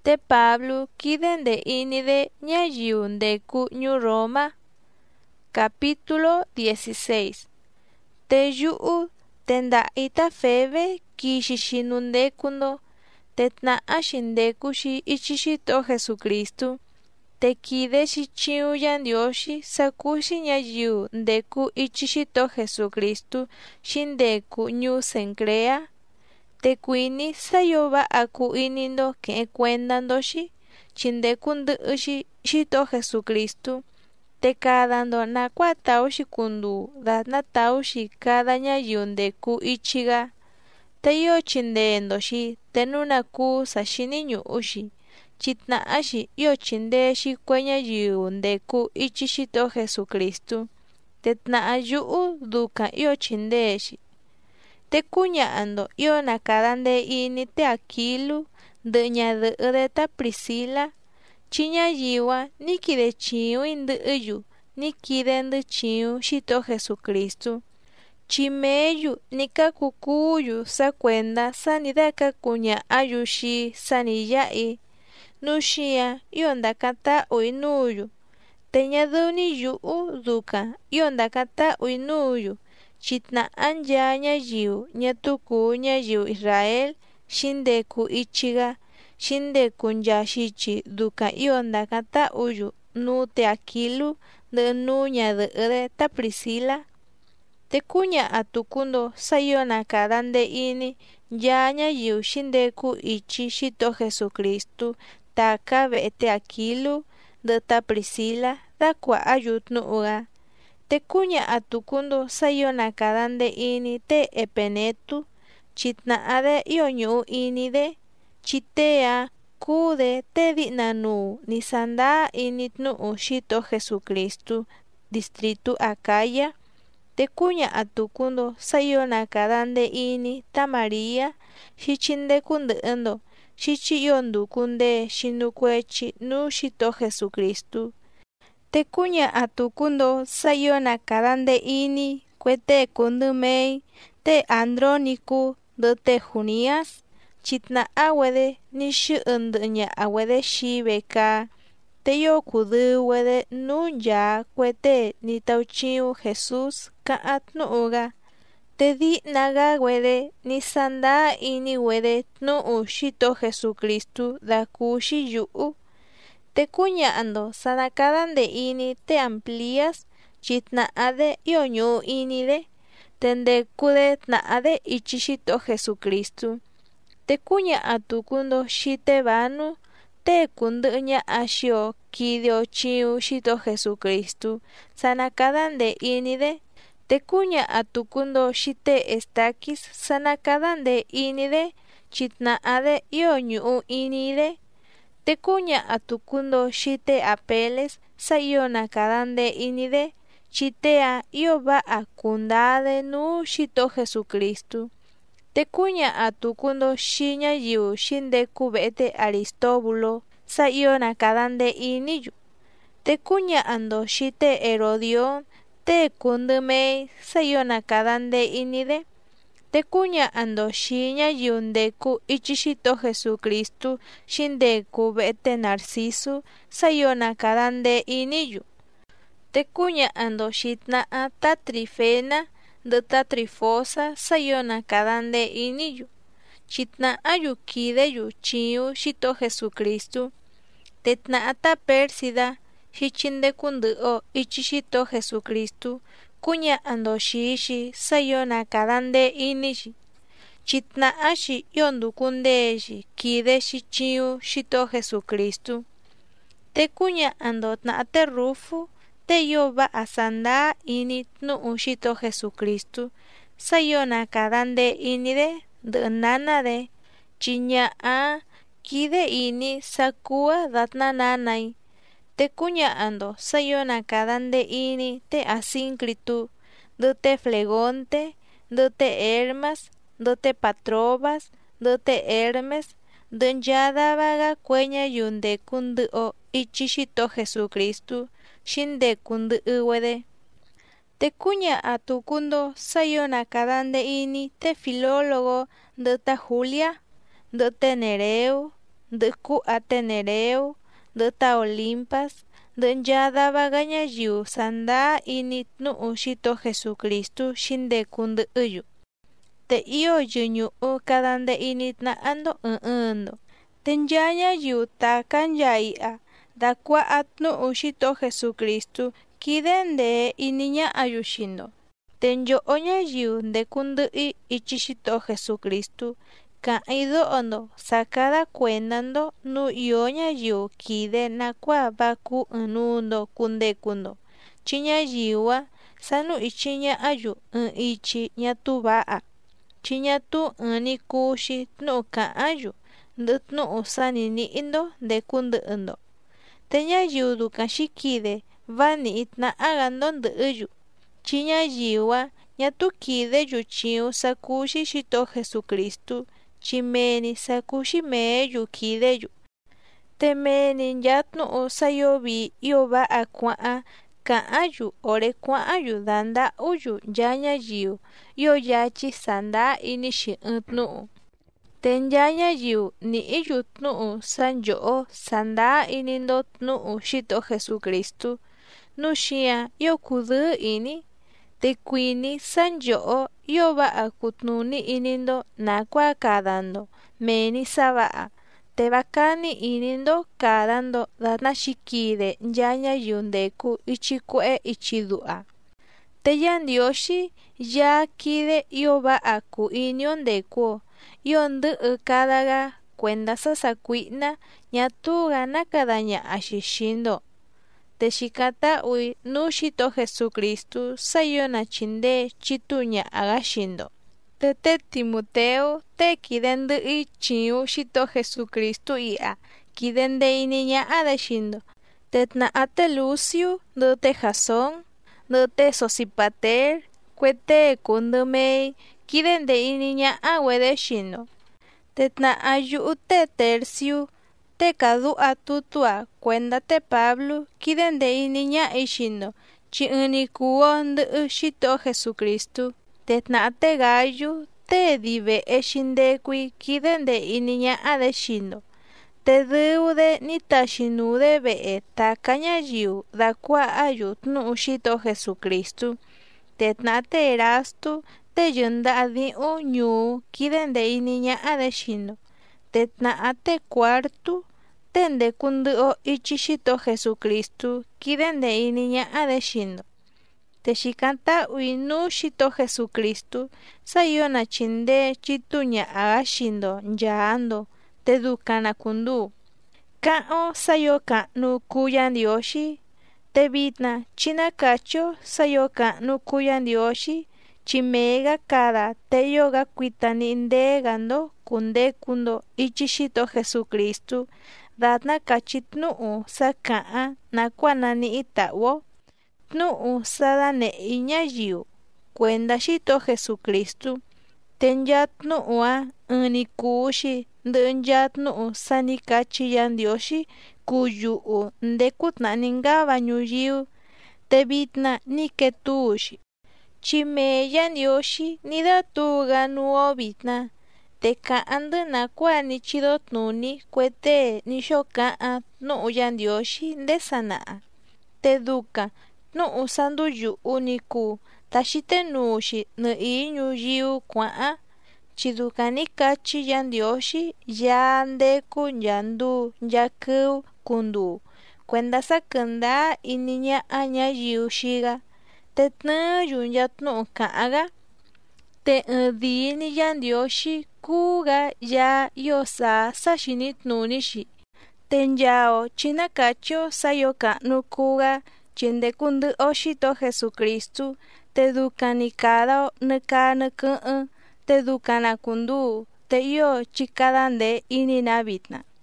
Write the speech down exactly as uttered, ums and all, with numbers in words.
te Pablo kidende inide ñayundeku ñu Roma. Capítulo dieciséis. Te yu'u tenda ita febe kishishinundekundo, tetna'a xindekuxi ichixito Jesucristo, te kide xichiu yandioxi sakuxi ñayiu ndeku ichixito Jesucristo xindeku ñu Sencrea, te kuini sayoba aku inindo ke'e kuendandoxi chindeku ndɨ'ɨxi xito Jesucristo, te kadando nakua tauxi kundu datna tauxi kada ñayiu ndeku ichiga, te yo chindendoxi te nunaku saxiniñu'uxi chitna'axi yo chindexi kue ñayiu ndeku ichixito Jesucristo, te tna'a yu'u duka yo chindexi. Te kuña'ando yo nakada ndee ini te Akilu ndɨ'ɨ ñadɨ'ɨ-de ta Priscila, chi ñayiwa ni kide chiun indɨ'ɨ-yu ni kide-ndɨ chiun xito Jesucristo, chi meeyu ni kakukuyu sakuenda sani daka kuña'ayuxi sani ya'i, nuxi'a yo ndakata'ui nu'uyu, te ñadɨ'ɨ-ni yu'u duka yo ndakata'ui nu'uyu chitna'a nchaa ñayiu ñatuku ñayiu Israel xindeku ichiga, xindeku nchaa xichi duka yo ndakata'uyu nuu te Akilu ndɨ'ɨ nuu ñadɨ'ɨ-de ta Priscila. Te kuña'a tukundo sayo nakada ndee ini nchaa ñayiu xindeku ichi xito Jesucristo taka ve'e te Akilu ndɨ'ɨ ta Priscila dakua'ayu tnu'uga, te kuña'a tukundo sayo nakada ndee ini te Epenetu, chitna'a-de yo ñu'u ini-de, chi te-a kuu-de te di'na nuu ni sandaa ini tnu'u xito Jesucristo distritu Acaya, te kuña'a tukundo sayo nakada ndee ini ta María xi chindeku ndɨ'ɨ-ndo xichi yo nduku ndee xinukuechi nuu xito Jesucristo, te kuña'a tukundo sayo nakada ndee ini kue tee kundɨ-mei te Andrónicu ndɨ'ɨ te Junias, chitna'a-güede ni xi'ɨ ndɨ'ɨ ña'a-güede xibe-kaa, te yo kudɨɨ-güede nuu nchaa kue tee ni tauchiun Jesús ka'an tnu'uga, te di'naga-güede ni sandaa ini-güede tnu'u xito Jesucristo dakuxi yu'u, te kuña'ando sanakada ndee ini te Amplías, chitna'a-de yo ñu'u ini-de, te ndeku-de tna'a-de ichi xito Jesucristo, te kuña'a tukundo xi te Banu, te kundɨ'ɨ ña'a xio kidio chiun xito Jesucristo sanakada ndee ini-de, te kuña'a tukundo xi te Estaquis sanakada ndee ini-de chitna'a-de yo ñu'u ini-de, te kuña'a tukundo xi te Apeles sayo nakada ndee ini-de chi te-a yo va'a kundaa-de nuu xito Jesucristo, te kuña'a tukundo xi ñayiu xindeku ve'e te Aristóbulo sayo nakada ndee ini-yu, te kuña'ando xi te Herodión te kundɨ-mei sayo nakada ndee ini-de, te kuña'ando xi ñayiu ndeku ichi xito Jesucristo xindeku ve'e te Narcisu sayo nakada ndee ini-yu, te kuña'ando xi tna'a ta Trifena ndɨ'ɨ ta Trifosa sayo nakada ndee ini-yu, chitna'a-yu kide-yu chiun xito Jesucristo, te tna'a ta Pérsida xi chindeku ndɨ'ɨ-o ichi xito Jesucristo kuña'ando xii-xi sayo nakada ndee ini-xi, chitna'a-xi yo nduku ndee-xi kide-xi chiun xito Jesucristo, te kuña'ando tna'a te Rufu te yo va'a sandaa ini tnu'u xito Jesucristo sayo nakada ndee ini-de ndɨ'ɨ nana-de, chi ña'a kide ini sakua datna nanai, te kuña'ando sayo nakada ndee ini te Asíncritu ndɨ'ɨ te Flegonte ndɨ'ɨ te Hermas ndɨ'ɨ te Patrobas ndɨ'ɨ te Hermes ndɨ'ɨ nchaa dava-ga kue ñayiu ndeku ndɨ'ɨ-o ichi xito Jesucristo xindeku ndɨ'ɨ-güede, te kuña'a tukundo sayo nakada ndee ini te Filólogo ndɨ'ɨ ta Julia ndɨ'ɨ te Nereu ndɨ ku'a tenereu, ndɨ ta Olimpas, ndɨ nyadavaga ñayiu sàndaa ini tnu'u Xito Jesucristu xindeku ndɨ'ɨ-yu. Te iyo yɨñu'u kada nde'e ini tna'ando ɨɨn ɨɨn-ndo. Te nchaa ñayiu taka nchaa i'ya dakua'a tnu'u Xito Jesucristu kide ndee ini ña'an-yu xii-ndo. Te nyo'o ñayiu ndeku ndɨ'ɨ ichi Xito Jesucristu, ka'an ido'o-ndo sakada kuenda-ndo nu iyo ñayiu kide nakua'a vaku ɨɨn nuu-ndo kundeku-ndo, chi ñayiu-a sanu ichi ña'an-yu ɨɨn ichi ñatu va'a, chi ñatu ɨɨn-ni kuu-xi tnu'u ka'an-yu ndɨ tnu'u sanini'i-ndo ndeku ndɨ'ɨ-ndo. Te ñayiu dukan xikide vani'i tna'aga-ndo ndɨ'ɨ-yu, chi ñayiu-a ñatu kide-yu chiun sakuxi Xito Jesucristu, chi meeni sakuxi mee-yu kide-yu. Te meeni nchaa tnu'u sayo vii iyo va'a kua'an ka'an-yu ore kua'an-yu danda'u-yu nchaa ñayiu iyo yachi sàndaa ini-xi ɨɨn tnu'u. Te nchaa ñayiu ni'i-yu tnu'u sa nyo'o sàndaa ini-ndo tnu'u Xito Jesucristu, nu xi'an iyo kudɨ́ɨ́ ìní, te kuìní sa nyo'o iyo va'a kutnuni ini-ndo nakua'a kada-ndo meeni sa va'a, te vakani ini-ndo kada-ndo datna xikide nchaa ñayiu ndeku ichi kue'e ichi du'a. Te Yandióxi yaa kide iyo va'a kuu ini‑o ndeku‑o, iyo ndɨ'ɨ kada‑ga kuenda sa sakui'na ñatu‑ga nakada ña'a‑xi xii‑ndo. Te xikan ta'vi nuu Xito Jesucristu sa iyo nachindee chitu ña'a‑ga xii‑ndo. Te tee Timoteu tee kide ndɨ'ɨ chiun Xito Jesucristu i'ya kide ndee ini ña'a‑de xii‑ndo. Te tna'a tee Luciu ndɨ'ɨ tee Jasón ndɨ'ɨ tee Sosipater kue tee kuu ndɨ mei kide ndee ini ña'a‑güede xii‑ndo. Te tna'a yu'u tee Terciu tee kadu'a tutu‑a kuenda tee Pablu kide ndee ini ña'i xii‑ndo, chi ɨɨn‑ni kuu‑o ndɨ'ɨ Xito Jesucristu. Te tna'a tee Gayu tee dii ve'e xindeku‑i kide ndee ini ña'a‑de xii‑ndo. Te dɨu‑de ni taxi nuu‑de ve'e taka ñayiu dakua'a‑yu tnu'u Xito Jesucristu. Te tna'a tee Erastu tee yɨnda'a di'un ñuu kide ndee ini ña'a‑de xii‑ndo. Te tna'a tee Cuartu tee ndeku ndɨ'ɨ‑o ichi Xito Jesucristu kide ndee ini ña'a‑de xii‑ndo. Te xikan ta'vi nuu Xito Jesucristu sa iyo nachindee chitu ña'a‑ga xii‑ndo nchaa‑ndo, te dukan na kunduu. Ka'an‑o sa iyo ka'nu kuu Yandióxi, te vitna chinakatyi‑o sa iyo ka'nu kuu Yandióxi, chi mee‑ga kada te iyo‑ga kuita ni'i ndee‑ga‑ndo kundeku‑ndo ichi Xito Jesucristu datna katyi tnu'u sa ka'an nakua'a nani'i ta'vu‑o, tnu'u sadane'i ñayiu kuenda Xito Jesucristu. Te nchaa tnu'u‑a ɨɨn‑ni kuu‑xi ndɨ'ɨ nchaa tnu'u sani katyi Yandióxi kuu yu'u ndeku tna'a‑ni ngava ñuyiu, te vitna ni ketuu‑xi, chi mee Yandióxi ni datuu‑ga nuu‑o vitna. Te ka'an‑ndɨ nakua'a ni chido tnuni kue tee ni xoka'an tnu'u Yandióxi ndee sana'a. Te dukan tnu'u sa nduyu'u‑ni kuu ta xitenuu‑xi nɨ'ɨ ñuyiu kua'an, chi dukan ni katyi Yandióxi yaa ndeku nchaa nduu nchaa kɨvɨ kunduu kuenda sa kɨndaa ini ña'a ñayiu xii‑ga, te tnɨɨ‑yu nchaa tnu'u ka'an‑ga. Te ɨɨn‑dii‑ni Yandióxi kuu‑ga yaa iyo saa saxini tnuni‑xi. Te nchaa‑o chinakatyi‑o sa iyo ka'nu kuu‑ga chi ndeku ndɨ'ɨ‑o Xito Jesucristu, te dukan ni kada‑o nɨ kaa nɨ kɨ'ɨn, te dukan na kunduu, te iyo chikada ndee ini‑na vitna.